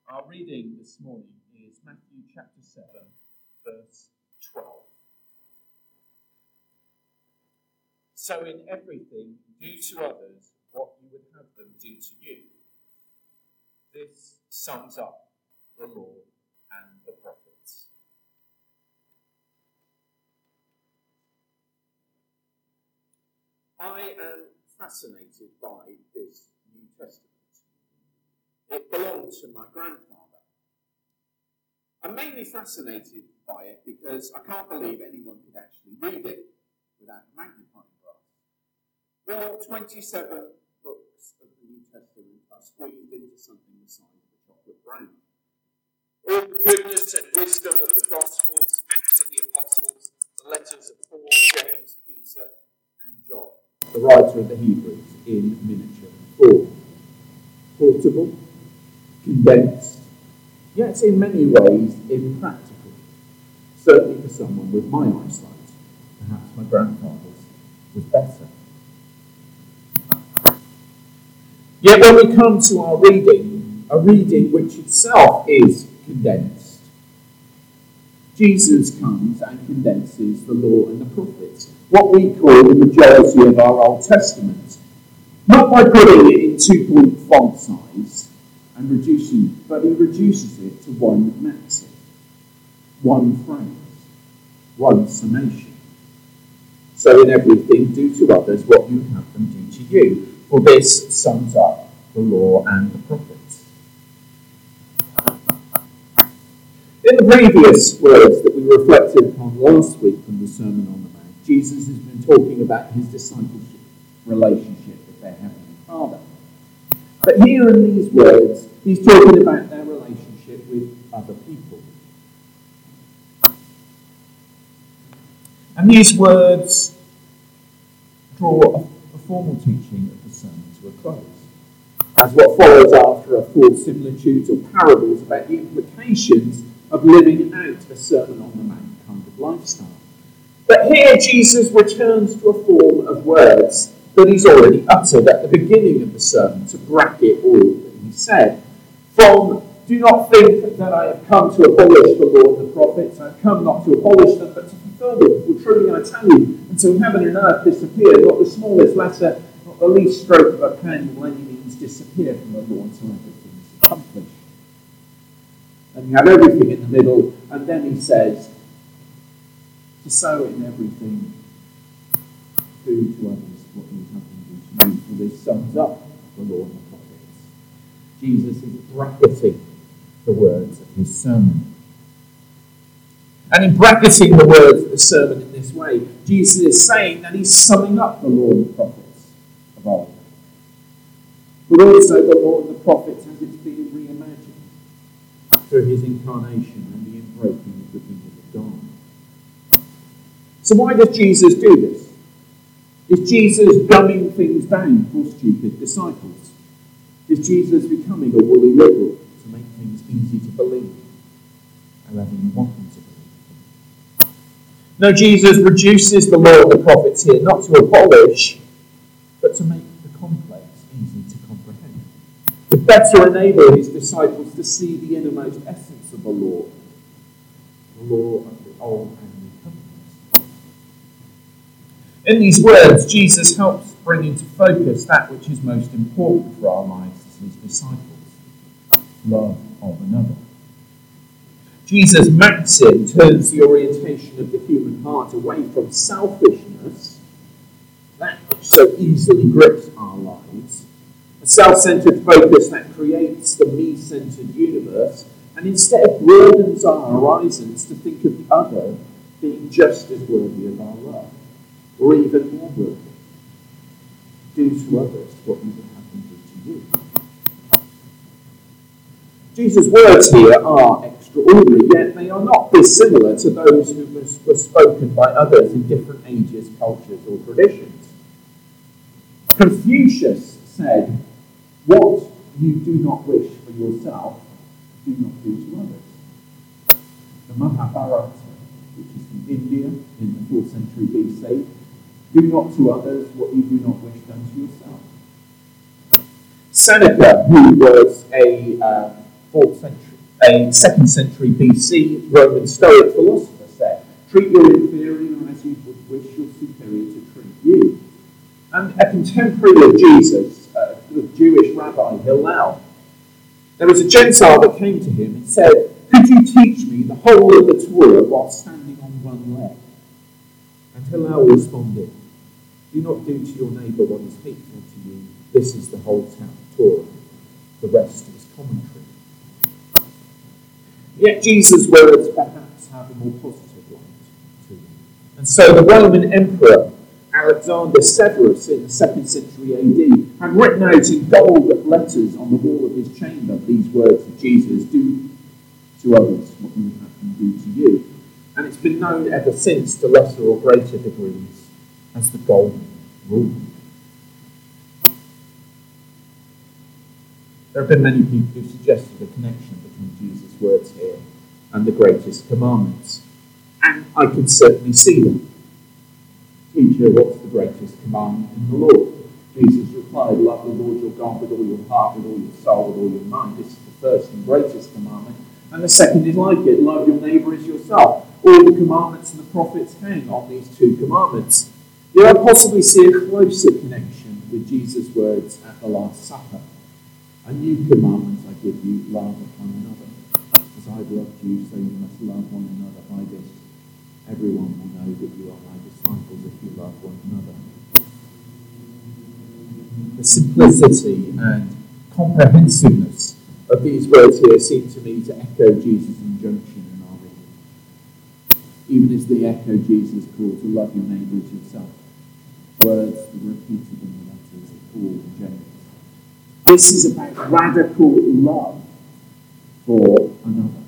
Our reading this morning is Matthew chapter 7, verse 12. So in everything, do to others what you would have them do to you. This sums up the law and the prophets. I am fascinated by this New Testament. It belonged to my grandfather. I'm mainly fascinated by it because I can't believe anyone could actually read it without a magnifying glass. All 27 books of the New Testament are squeezed into something the size of a chocolate brown. All the goodness and wisdom of the Gospels, Acts of the Apostles, the letters of Paul, James, Peter, and John, the writer of the Hebrews, in miniature form. Portable, condensed, yet in many ways impractical. Certainly for someone with my eyesight. Perhaps my grandfather's was better. Yet when we come to our reading, a reading which itself is condensed, Jesus comes and condenses the law and the prophets, what we call the majority of our Old Testament. Not by putting it in 2-point font size and reducing it, but he reduces it to one maxim, one phrase, one summation. So in everything, do to others what you have them do to you. For this sums up the law and the prophets. In the previous words that we reflected upon last week from the Sermon on the Mount, Jesus has been talking about his discipleship relationship with their Heavenly Father. But here in these words, he's talking about their relationship with other people. And these words draw a formal teaching of the sermon to a close, as what follows after are full similitudes or parables about the implications of living out a Sermon on the Mount kind of lifestyle. But here Jesus returns to a form of words that he's already uttered at the beginning of the sermon to bracket all that he said. From, do not think that I have come to abolish the law and the prophets. I have come not to abolish them, but to fulfill them. For truly I tell you, until heaven and earth disappear, not the smallest letter, not the least stroke of a pen will any means disappear from the law until everything is accomplished. And you have everything in the middle, and then he says, to sow in everything, do to others what you have them do to you. For this sums up the law and the prophets. Jesus is bracketing the words of his sermon. And in bracketing the words of the sermon in this way, Jesus is saying that he's summing up the law and the prophets of old. But also the law and the prophets as it's being reimagined through his incarnation and the inbreaking of the kingdom of God. So why does Jesus do this? Is Jesus dumbing things down for stupid disciples? Is Jesus becoming a woolly liberal to make things easy to believe, however you want them to believe? No, Jesus reduces the law and the prophets here, not to abolish, but to make the complex easy to comprehend. To better enable his disciples to see the innermost essence of the law of the Old and New Covenants. In these words, Jesus helps bring into focus that which is most important for our lives as his disciples: love of another. Jesus' maxim turns the orientation of the human heart away from selfishness, that which so easily grips our lives, a self-centered focus that creates the me-centered universe, and instead broadens our horizons to think of the other being just as worthy of our love, or even more worthy. Do to others what you would have them do to you. Jesus' words here are extraordinary, yet they are not dissimilar to those who were spoken by others in different ages, cultures, or traditions. Confucius said, "What you do not wish for yourself, do not do to others." The Mahabharata, which is from India in the 4th century BC, do not to others what you do not wish done to yourself. Seneca, who was a 4th century, a 2nd century BC Roman Stoic philosopher said, treat your inferior as you would wish your superior to treat you. And a contemporary of Jesus, the Jewish rabbi Hillel, there was a Gentile that came to him and said, could you teach me the whole of the Torah while standing on one leg? And Hillel responded, do not do to your neighbour what is hateful to you. This is the whole Torah. The rest is commentary. Yet Jesus' words perhaps have a more positive light to them. And so the Roman Emperor Alexander Severus in the 2nd century AD had written out in gold letters on the wall of his chamber these words of Jesus, do to others what you would have them do to you. And it's been known ever since to lesser or greater degrees as the Golden Rule. There have been many people who suggested a connection between Jesus' words here and the greatest commandments. And I can certainly see them. Teacher, what's the greatest commandment in the law? Jesus replied, love the Lord your God with all your heart, with all your soul, with all your mind. This is the first and greatest commandment. And the second is like it, love your neighbour as yourself. All the commandments and the prophets hang on these two commandments. Yet I possibly see a closer connection with Jesus' words at the Last Supper. A new commandment I give you, love one another. As I've loved you, so you must love one another. By this, everyone will know that you are my disciples if you love one another. The simplicity and comprehensiveness of these words here seem to me to echo Jesus' injunction in our reading. Even as they echo Jesus' call to love your neighbour as yourself. Words that are repeated in the letters of Paul and James. This is about radical love for another.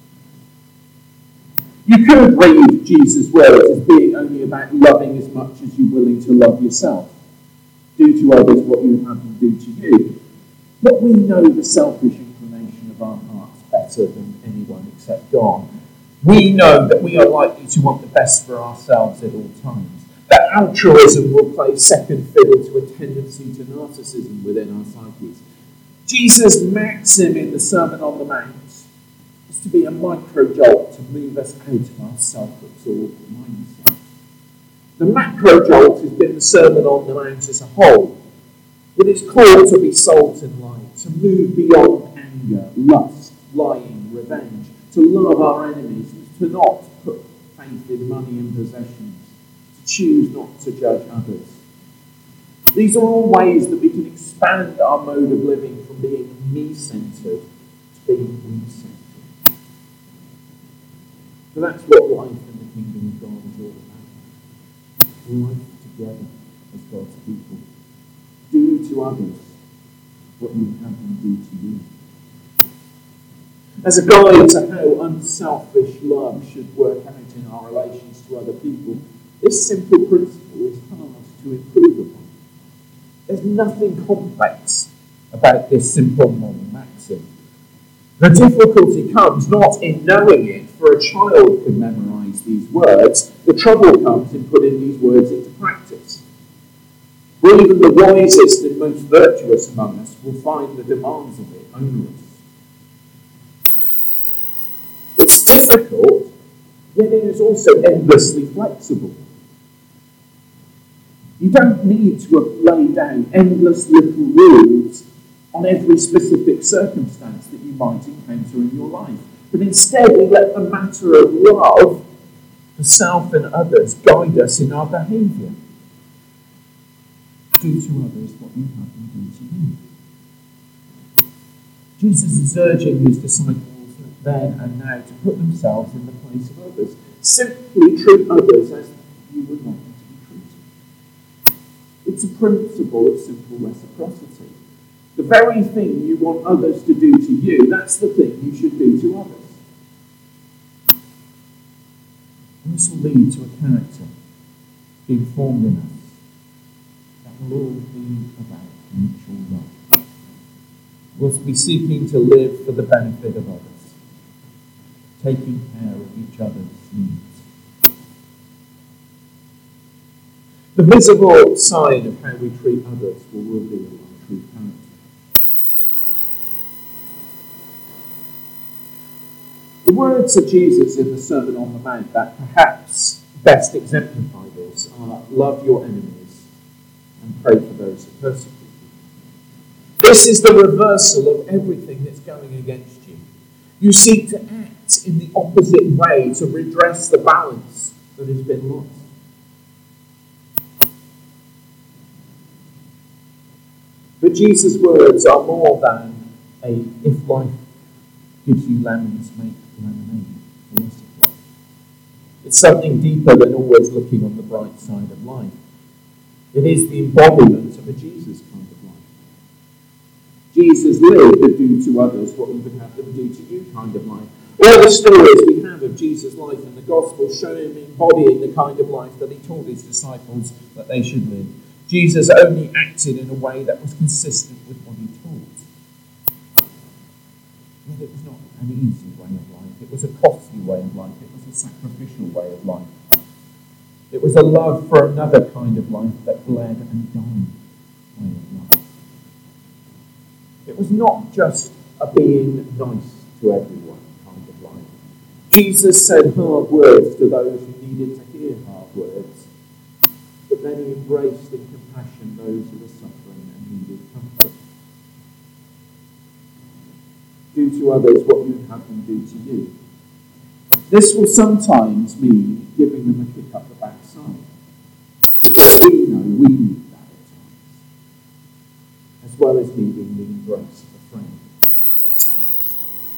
You could read Jesus' words as being only about loving as much as you're willing to love yourself. Do to others what you would have them do to you. But we know the selfish inclination of our hearts better than anyone except God. We know that we are likely to want the best for ourselves at all times. That altruism will play second fiddle to a tendency to narcissism within our psyches. Jesus' maxim in the Sermon on the Mount is to be a micro-jolt to move us out of our self-absorbed mindset. The macro-jolt has been the Sermon on the Mount as a whole, with its call to be salt and light, to move beyond anger, lust, lying, revenge, to love our enemies, to not put faith in money and possessions, to choose not to judge others. These are all ways that we can expand our mode of living from being me-centered to being we-centered. So that's what life in the kingdom of God is all about. Life together as God's people. Do to others what you have them do to you. As a guide to how unselfish love should work out in our relations to other people, this simple principle is hard to improve upon. There's nothing complex about this simple moral maxim. The difficulty comes not in knowing it, for a child can memorize these words. The trouble comes in putting these words into practice. For even the wisest and most virtuous among us will find the demands of it onerous. It's difficult, yet it is also endlessly flexible. You don't need to lay down endless little rules on every specific circumstance that you might encounter in your life. But instead, we let the matter of love for self and others guide us in our behaviour. Do to others what you have them do to you. Jesus is urging his disciples then and now to put themselves in the place of others. Simply treat others as you would want them to be treated. It's a principle of simple reciprocity. The very thing you want others to do to you, that's the thing you should do to others. And this will lead to a character being formed in us that will all be about mutual love. We'll be seeking to live for the benefit of others, taking care of each other's needs. The visible sign of how we treat others will reveal our true character. The words of Jesus in the Sermon on the Mount that perhaps best exemplify this are, love your enemies and pray for those who persecute you. This is the reversal of everything that's going against you. You seek to act in the opposite way to redress the balance that has been lost. But Jesus' words are more than a if life gives you lemons, make lemonade philosophy. It's something deeper than always looking on the bright side of life. It is the embodiment of a Jesus kind of life. Jesus lived a do to others what he would have them do to you kind of life. All the stories we have of Jesus' life in the Gospel show him embodying the kind of life that he taught his disciples that they should live. Jesus only acted in a way that was consistent with what he taught. Yet it was not an easy way of life. It was a costly way of life. It was a sacrificial way of life. It was a love for another kind of life that bled and died way of life. It was not just a being nice to everyone kind of life. Jesus said hard words to those who needed to hear hard words, but then he embraced in compassion those who were suffering and needed comfort. Do to others what you would have them do to you. This will sometimes mean giving them a kick up the backside, because we know we need that at times, as well as needing the embrace of a friend at times.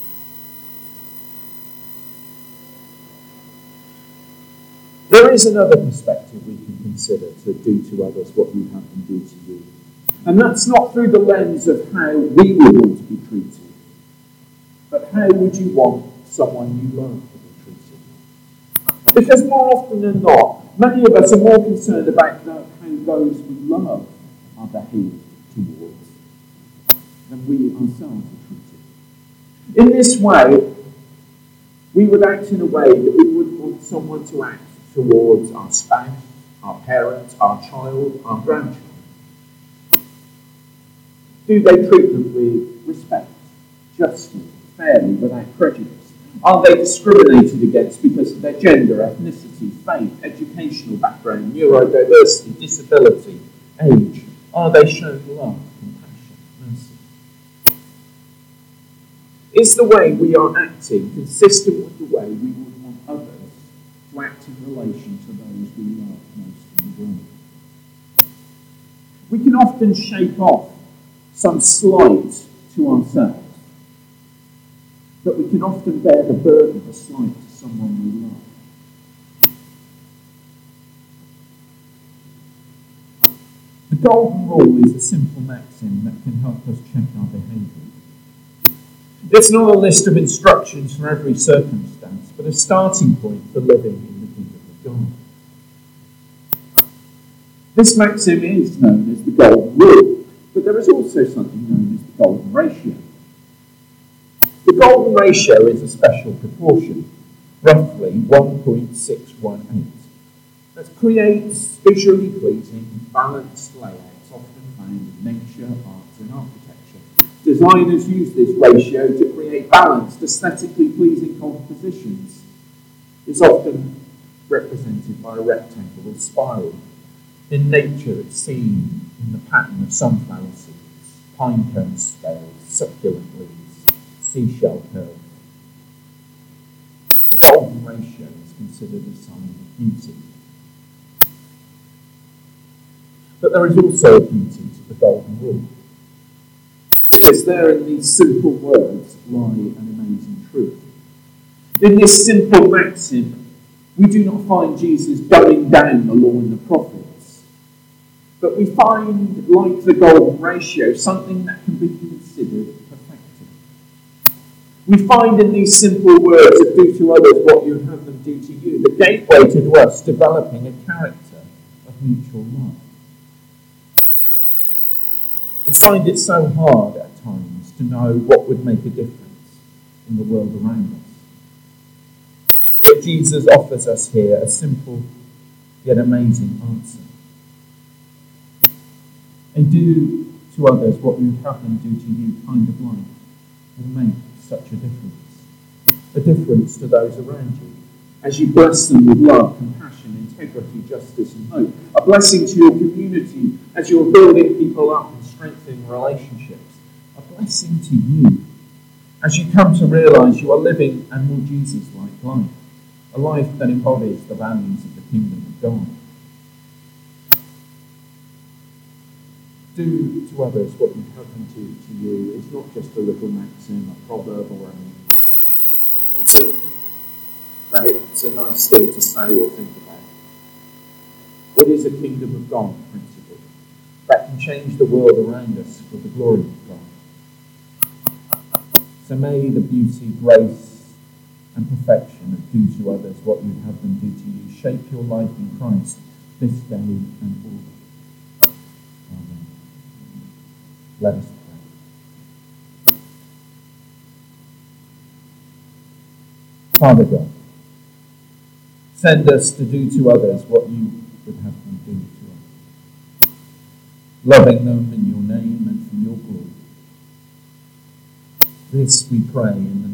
There is another perspective we can consider to do to others what you have them do to you. And that's not through the lens of how we would want to be treated, but how would you want someone you love to be treated? Because more often than not, many of us are more concerned about how those we love are behaved towards than we ourselves are treated. In this way, we would act in a way that we would want someone to act towards our spouse, our parents, our child, our grandchild. Do they treat them with respect, justly, fairly, without prejudice? Are they discriminated against because of their gender, ethnicity, faith, educational background, neurodiversity, disability, age? Are they shown love, compassion, mercy? Is the way we are acting consistent with the way we would want others to act in relation to those we love most in the world? We can often shake off some slight to ourselves, but we can often bear the burden of a slight to someone we love. The golden rule is a simple maxim that can help us check our behaviour. It's not a list of instructions for every circumstance, but a starting point for living in the kingdom of God. This maxim is known as the golden rule, but there is also something known as the golden ratio. The golden ratio is a special proportion, roughly 1.618, that creates visually pleasing, balanced layouts often found in nature, arts and architecture. Designers use this ratio to create balanced, aesthetically pleasing compositions. It's often represented by a rectangle or spiral. In nature, it's seen in the pattern of sunflower seeds, pine cone scales, succulent leaves, seashell curve. The golden ratio is considered a sign of beauty. But there is also a beauty to the golden rule, because there in these simple words lie an amazing truth. In this simple maxim, we do not find Jesus dumbing down the law and the prophets, but we find, like the golden ratio, something that can be considered perfected. We find in these simple words of do to others what you have them do to you, the gateway to us developing a character of mutual love. We find it so hard at times to know what would make a difference in the world around us. Yet Jesus offers us here a simple yet amazing answer. A do to others what you have them do to you kind of life will make such a difference. a difference to those around you, as you bless them with love, compassion, integrity, justice and hope. A blessing to your community as you're building people up and strengthening relationships. A blessing to you as you come to realise you are living a more Jesus-like life. A life that embodies the values of the kingdom of God. Do to others what you've had them do to you. It's not just a little maxim, a proverb or anything. It's a nice thing to say or think about. It is a kingdom of God principle that can change the world around us for the glory of God. So may the beauty, grace and perfection of do to others what you'd have them do to you shape your life in Christ this day and always. Amen. Let us pray. Father God, send us to do to others what you would have them do to us, loving them in your name and for your glory. This we pray in the